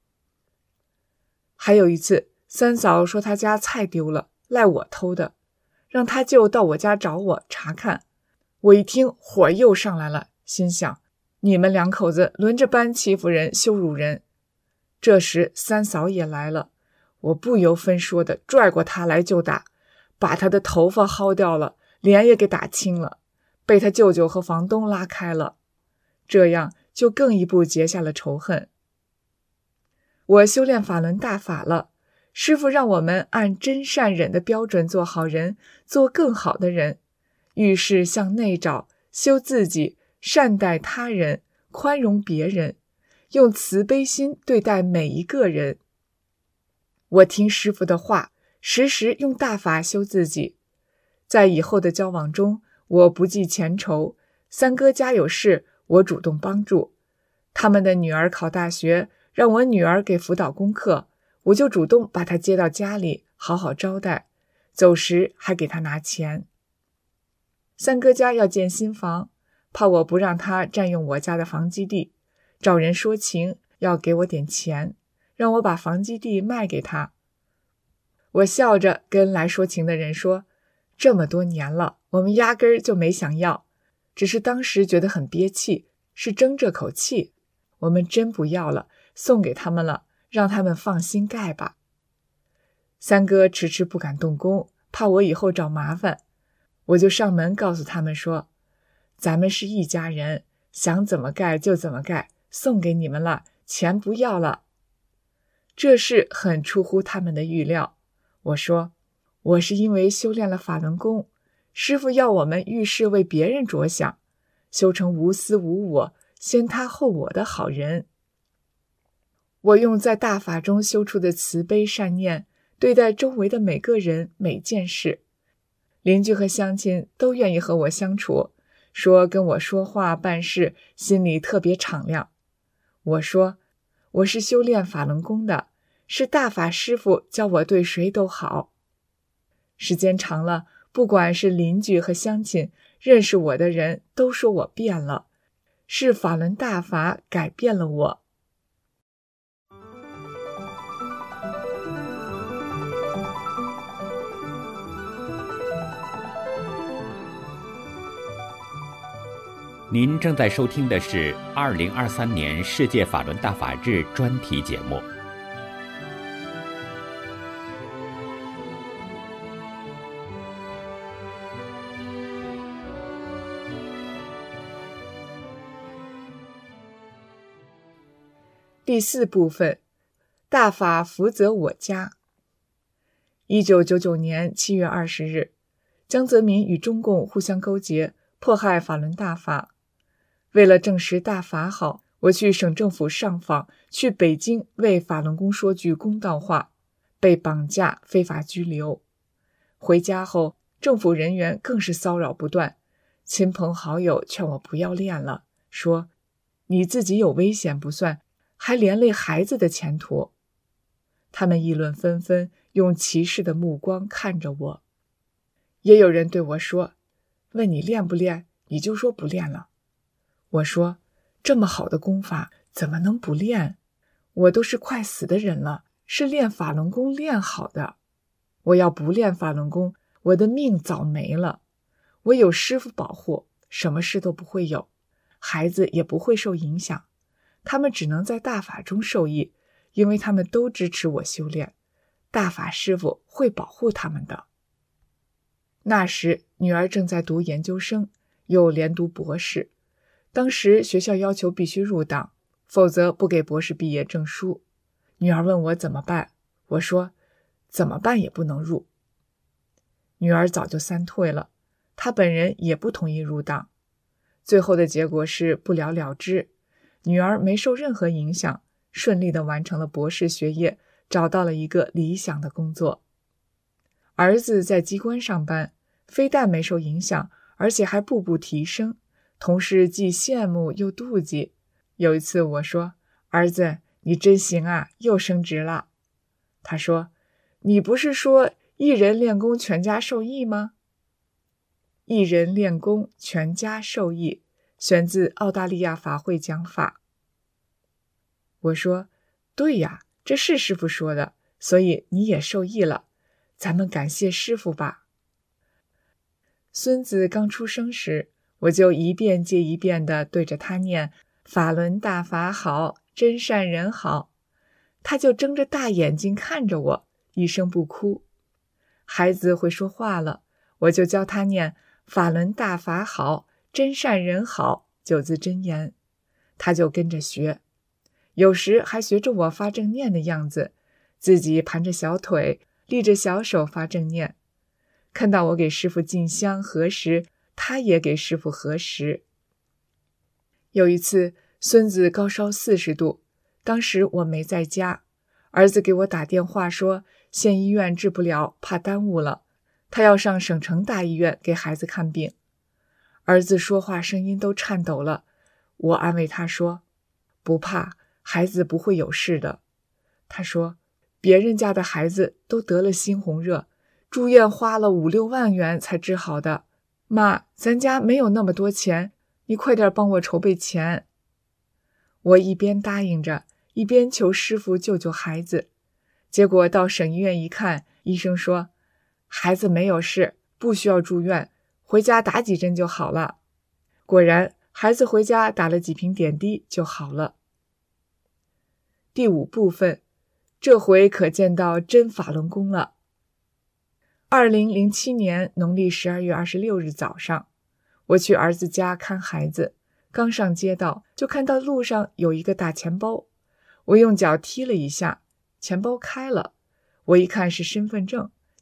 还有一次，三嫂说她家菜丢了，赖我偷的，让她舅到我家找我查看。我一听火又上来了，心想，你们2口子轮着班欺负人羞辱人。这时三嫂也来了，我不由分说的拽过她来就打，把她的头发薅掉了，脸也给打青了，被她舅舅和房东拉开了，这样就更一步结下了仇恨。我修炼法轮大法了，师父让我们按真善忍的标准做好人，做更好的人，遇事向内找，修自己，善待他人，宽容别人，用慈悲心对待每一个人。我听师父的话，时时用大法修自己。在以后的交往中，我不计前仇，三哥家有事，我主动帮助。他们的女儿考大学，让我女儿给辅导功课，我就主动把她接到家里，好好招待，走时还给她拿钱。三哥家要建新房，怕我不让他占用我家的房基地，找人说情，要给我点钱，让我把房基地卖给他。我笑着跟来说情的人说，这么多年了，我们压根儿就没想要，只是当时觉得很憋气，是争这口气，我们真不要了，送给他们了，让他们放心盖吧。三哥迟迟不敢动工，怕我以后找麻烦，我就上门告诉他们说，咱们是一家人，想怎么盖就怎么盖，送给你们了，钱不要了。这事很出乎他们的预料， 我说，我是因为修炼了法轮功，师父要我们遇事为别人着想，修成无私无我、先他后我的好人。我用在大法中修出的慈悲善念，对待周围的每个人每件事。邻居和乡亲都愿意和我相处，说跟我说话办事心里特别敞亮。我说，我是修炼法轮功的，是大法师父教我对谁都好。时间长了，不管是邻居和乡亲，认识我的人都说我变了，是法轮大法改变了我。 您正在收听的是2023年世界法轮大法日专题节目。 第4部分，大法福泽我家。1999年7月20日，江泽民与中共互相勾结，迫害法轮大法。为了证实大法好，我去省政府上访，去北京为法轮功说句公道话，被绑架、非法拘留。回家后，政府人员更是骚扰不断，亲朋好友劝我不要练了，说你自己有危险不算，还连累孩子的前途。他们议论纷纷，用歧视的目光看着我。也有人对我说，问你练不练，你就说不练了。我说，这么好的功法怎么能不练？我都是快死的人了，是练法轮功练好的。我要不练法轮功，我的命早没了。我有师父保护，什么事都不会有，孩子也不会受影响。他们只能在大法中受益，因为他们都支持我修炼，大法师父会保护他们的。那时女儿正在读研究生，又连读博士。当时学校要求必须入党，否则不给博士毕业证书。女儿问我怎么办，我说怎么办也不能入。女儿早就3退了，她本人也不同意入党。最后的结果是不了了之，女儿没受任何影响，顺利地完成了博士学业，找到了一个理想的工作。儿子在机关上班，非但没受影响，而且还步步提升，同事既羡慕又妒忌。有一次我说，儿子，你真行啊，又升职了。他说，你不是说一人练功全家受益吗？一人练功全家受益，选自澳大利亚法会讲法。我说，对呀，这是师父说的，所以你也受益了，咱们感谢师父吧。孙子刚出生时，我就一遍接一遍地对着他念法轮大法好，真善人好，他就睁着大眼睛看着我，一声不哭。孩子会说话了，我就教他念法轮大法好，真善人好9字真言，他就跟着学，有时还学着我发正念的样子，自己盘着小腿，立着小手发正念。看到我给师父敬香合十，他也给师父合十。有一次，孙子高烧40度，当时我没在家，儿子给我打电话说，县医院治不了，怕耽误了，他要上省城大医院给孩子看病。儿子说话声音都颤抖了，我安慰他说，不怕，孩子不会有事的。他说，别人家的孩子都得了猩红热，住院花了5、6万元才治好的。妈，咱家没有那么多钱，你快点帮我筹备钱。我一边答应着，一边求师父救救孩子。结果到省医院一看，医生说，孩子没有事，不需要住院，回家打几针就好了。果然，孩子回家打了几瓶点滴就好了。第5部分，这回可见到真法轮功了。2007年农历12月26日早上，我去儿子家看孩子，刚上街道就看到路上有一个大钱包，我用脚踢了一下，钱包开了，我一看是身份证，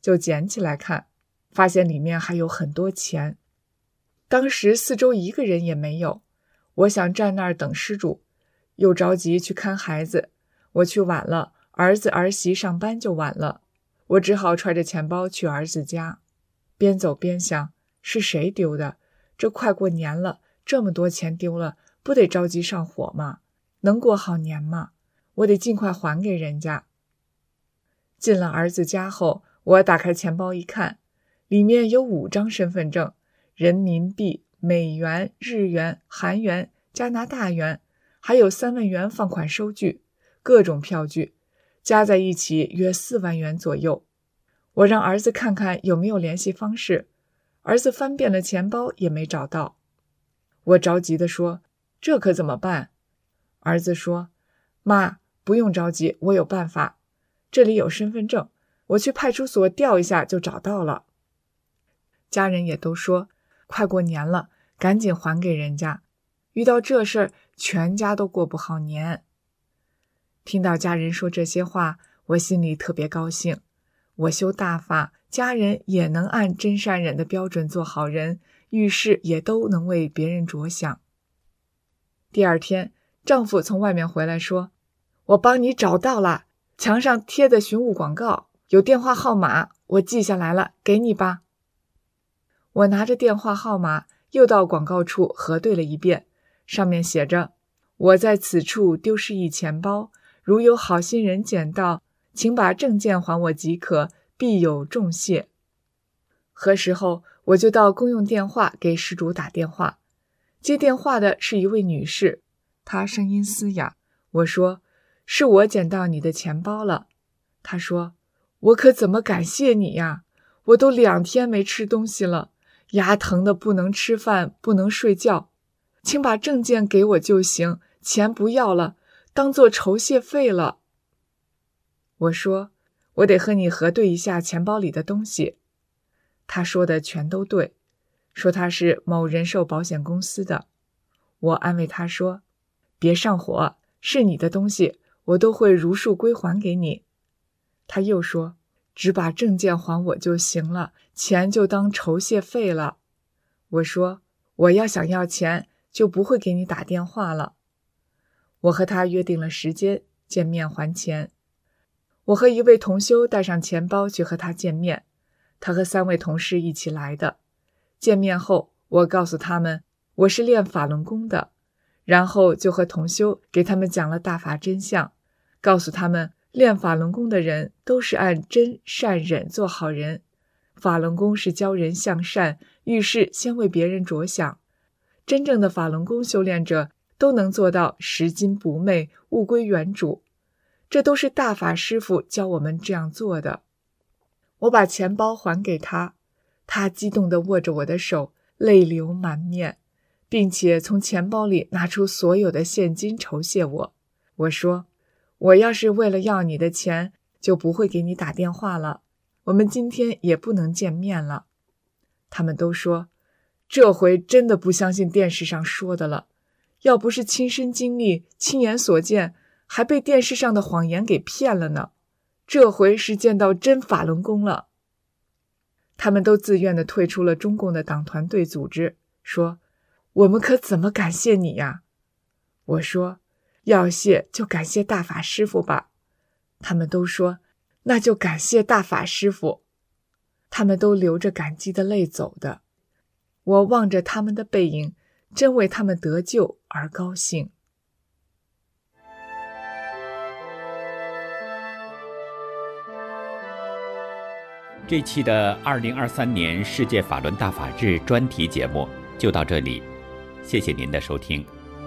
就捡起来看，发现里面还有很多钱。当时四周一个人也没有，我想站那儿等施主，又着急去看孩子，我去晚了，儿子儿媳上班就晚了，我只好揣着钱包去儿子家。边走边想，是谁丢的？这快过年了，这么多钱丢了，不得着急上火吗？能过好年吗？我得尽快还给人家。进了儿子家后，我打开钱包一看，里面有5张身份证，人民币、美元、日元、韩元、加拿大元，还有3万元放款收据，各种票据，加在一起约4万元左右。我让儿子看看有没有联系方式，儿子翻遍了钱包也没找到。我着急地说，这可怎么办？儿子说，妈，不用着急，我有办法。这里有身份证，我去派出所调一下就找到了。家人也都说，快过年了，赶紧还给人家。遇到这事儿，全家都过不好年。听到家人说这些话，我心里特别高兴。我修大法，家人也能按真善忍的标准做好人，遇事也都能为别人着想。第二天，丈夫从外面回来说，我帮你找到了，墙上贴的寻物广告，有电话号码，我记下来了，给你吧。我拿着电话号码，又到广告处核对了一遍，上面写着，我在此处丢失一钱包，如有好心人捡到，请把证件还我即可，必有重谢。核实后，我就到公用电话给失主打电话。接电话的是一位女士，她声音嘶哑。我说，是我捡到你的钱包了。她说，我可怎么感谢你呀？我都2天没吃东西了，牙疼的不能吃饭，不能睡觉。请把证件给我就行，钱不要了，当做酬谢费了。我说，我得和你核对一下钱包里的东西。他说的全都对，说他是某人寿保险公司的。我安慰他说，别上火，是你的东西，我都会如数归还给你。他又说，只把证件还我就行了，钱就当酬谢费了。我说，我要想要钱，就不会给你打电话了。我和他约定了时间，见面还钱。我和一位同修带上钱包去和他见面，他和3位同事一起来的。见面后，我告诉他们我是练法轮功的，然后就和同修给他们讲了大法真相，告诉他们练法轮功的人都是按真善忍做好人，法轮功是教人向善，遇事先为别人着想，真正的法轮功修炼者都能做到拾金不昧，物归原主，这都是大法师父教我们这样做的。我把钱包还给他，他激动地握着我的手，泪流满面，并且从钱包里拿出所有的现金酬谢我。我说，我要是为了要你的钱，就不会给你打电话了，我们今天也不能见面了。他们都说，这回真的不相信电视上说的了，要不是亲身经历，亲眼所见，还被电视上的谎言给骗了呢。这回是见到真法轮功了。他们都自愿地退出了中共的党团队组织，说，我们可怎么感谢你呀？我说，要谢就感谢大法师父吧。他们都说，那就感谢大法师父。他们都流着感激的泪走的。我望着他们的背影，真为他们得救而高兴。 这期的2023年世界法轮大法日专题节目就到这里，谢谢您的收听。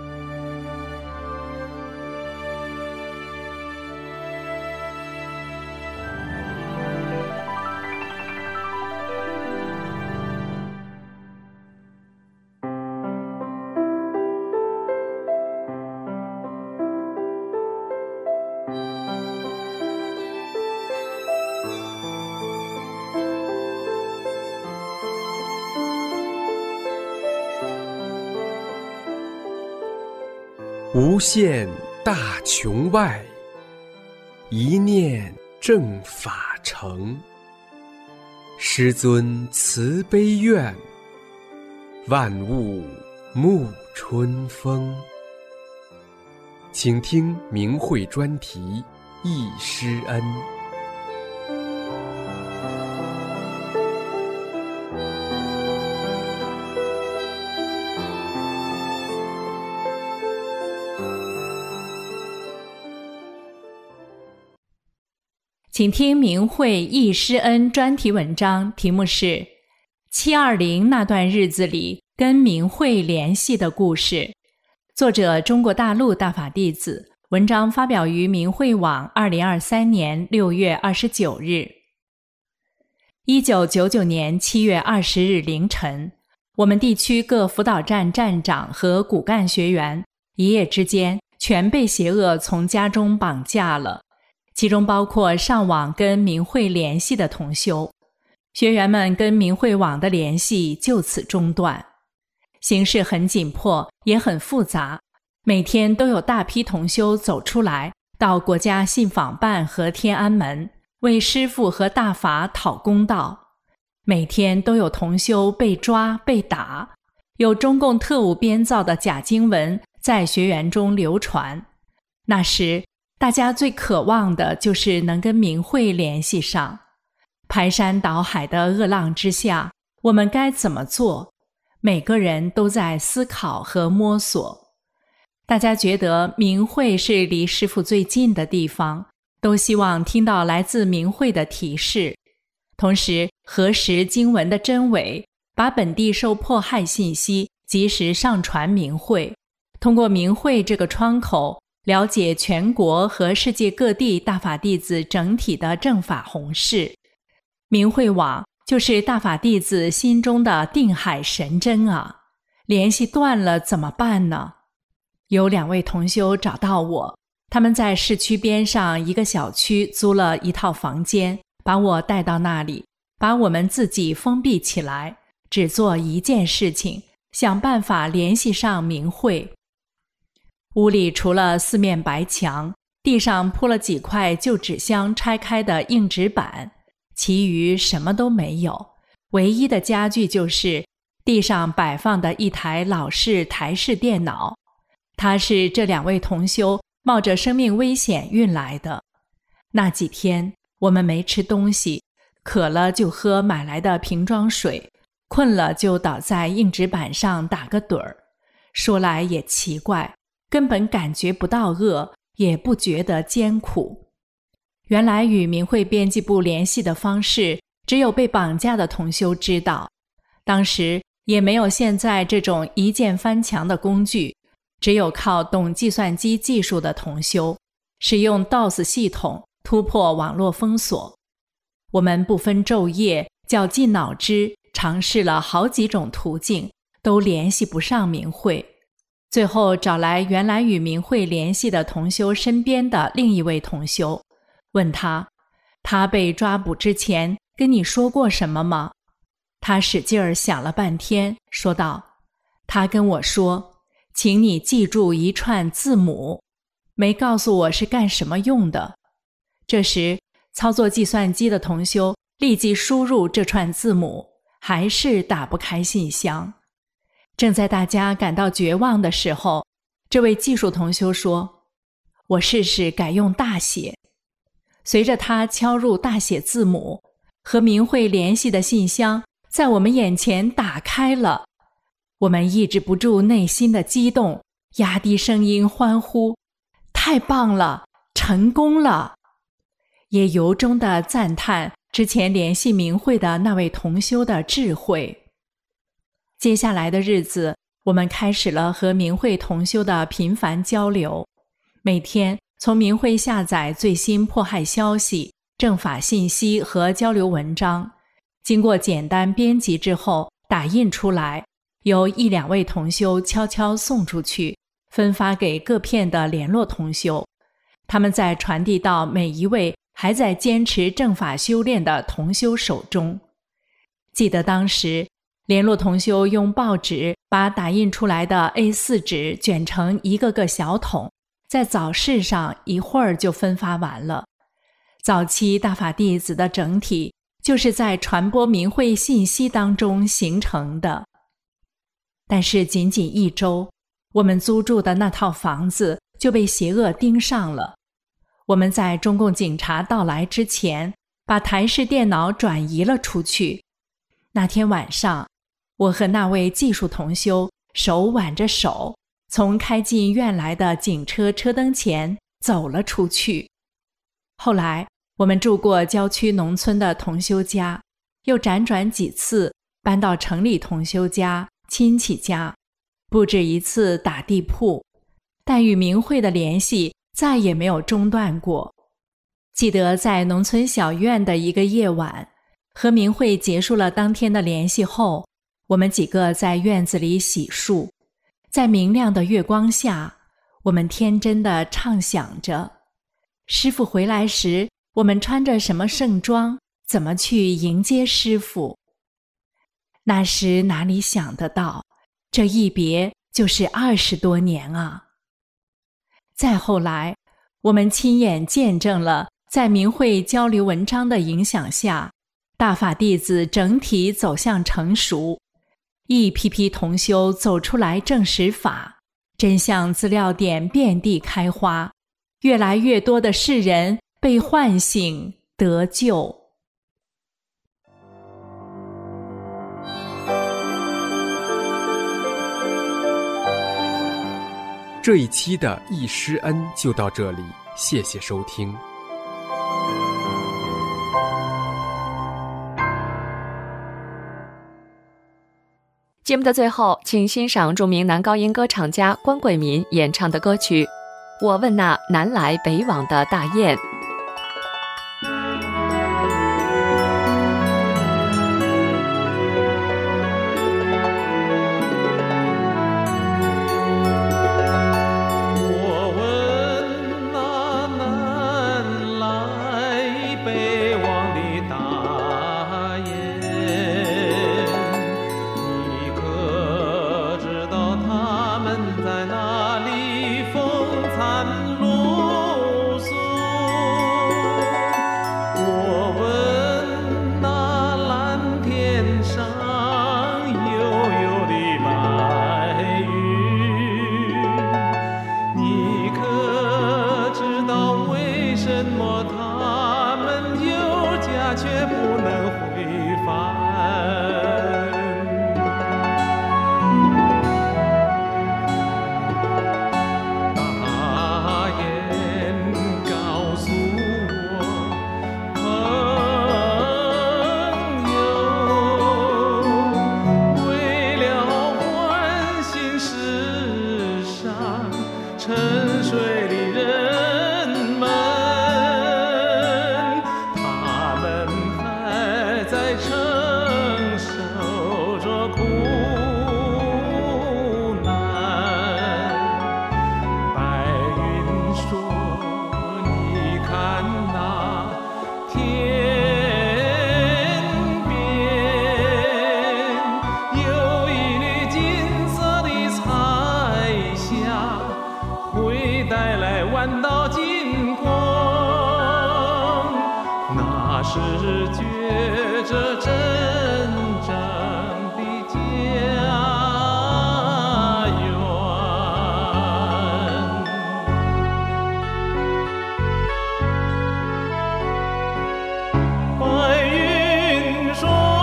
无限大穹外，一念正法成。 师尊慈悲愿，万物沐春风。请听明慧专题忆师恩。 请听明慧忆师恩专题文章，题目是720那段日子里跟明慧联系的故事，作者中国大陆大法弟子，文章发表于明慧网2023年6月29日。1999年7月20日凌晨，我们地区各辅导站站长和骨干学员一夜之间全被邪恶从家中绑架了，其中包括上网跟明慧联系的同修，学员们跟明慧网的联系就此中断。形势很紧迫，也很复杂，每天都有大批同修走出来，到国家信访办和天安门为师父和大法讨公道。每天都有同修被抓被打，有中共特务编造的假经文在学员中流传。那时大家最渴望的就是能跟明慧联系上。排山倒海的恶浪之下，我们该怎么做？每个人都在思考和摸索。大家觉得明慧是离师父最近的地方，都希望听到来自明慧的提示，同时核实经文的真伪，把本地受迫害信息及时上传明慧，通过明慧这个窗口了解全国和世界各地大法弟子整体的正法弘誓。明慧网就是大法弟子心中的定海神针啊！联系断了怎么办呢？有2位同修找到我，他们在市区边上一个小区租了一套房间，把我带到那里，把我们自己封闭起来，只做一件事情，想办法联系上明慧。屋里除了4面白墙，地上铺了几块旧纸箱拆开的硬纸板，其余什么都没有，唯一的家具就是地上摆放的一台老式台式电脑，它是这2位同修冒着生命危险运来的。那几天我们没吃东西，渴了就喝买来的瓶装水，困了就倒在硬纸板上打个盹儿。说来也奇怪，根本感觉不到饿，也不觉得艰苦。原来与明慧编辑部联系的方式，只有被绑架的同修知道。当时也没有现在这种一键翻墙的工具，只有靠懂计算机技术的同修，使用 DOS 系统突破网络封锁。我们不分昼夜，绞尽脑汁，尝试了好几种途径，都联系不上明慧。最后找来原来与明慧联系的同修身边的另一位同修，问他被抓捕之前跟你说过什么吗？他使劲儿想了半天，说道：他跟我说，请你记住一串字母，没告诉我是干什么用的。这时操作计算机的同修立即输入这串字母，还是打不开信箱。正在大家感到绝望的时候，这位技术同修说：我试试改用大写。随着他敲入大写字母，和明慧联系的信箱在我们眼前打开了。我们抑制不住内心的激动，压低声音欢呼：太棒了，成功了！也由衷地赞叹之前联系明慧的那位同修的智慧。接下来的日子，我们开始了和明慧同修的频繁交流，每天从明慧下载最新迫害消息、正法信息和交流文章，经过简单编辑之后打印出来，由1-2位同修悄悄送出去，分发给各片的联络同修，他们再传递到每一位还在坚持正法修炼的同修手中。记得当时联络同修用报纸把打印出来的 A4 纸卷成一个个小桶，在早市上一会儿就分发完了。早期大法弟子的整体就是在传播明慧信息当中形成的。但是仅仅1周，我们租住的那套房子就被邪恶盯上了。我们在中共警察到来之前，把台式电脑转移了出去。那天晚上，我和那位技术同修手挽着手，从开进院来的警车车灯前走了出去。后来我们住过郊区农村的同修家，又辗转几次搬到城里同修家、亲戚家，不止一次打地铺，但与明慧的联系再也没有中断过。记得在农村小院的一个夜晚，和明慧结束了当天的联系后，我们几个在院子里洗漱，在明亮的月光下，我们天真地畅想着师父回来时我们穿着什么盛装，怎么去迎接师父。那时哪里想得到，这一别就是20多年啊。再后来，我们亲眼见证了在明慧交流文章的影响下，大法弟子整体走向成熟，一批批同修走出来证实法，真相资料点遍地开花，越来越多的世人被唤醒得救。 这一期的易师恩就到这里，谢谢收听。 节目的最后，请欣赏著名男高音歌唱家关贵民演唱的歌曲《我问那南来北往的大雁》。 是觉着真正的家园。白云说：“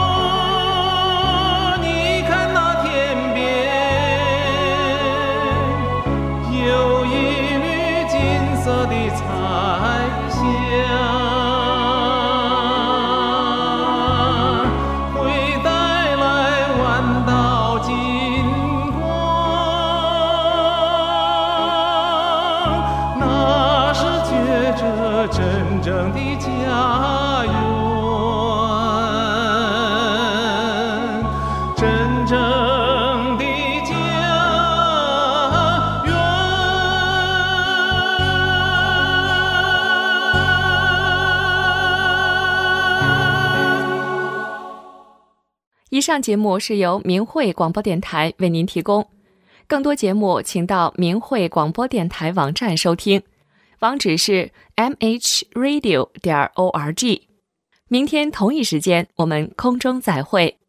你看那天边有一缕金色的彩霞。”真正的家园，真正的家园。 以上节目是由明慧广播电台为您提供，更多节目请到明慧广播电台网站收听。网址是 mhradio.org。 明天同一时间我们空中再会。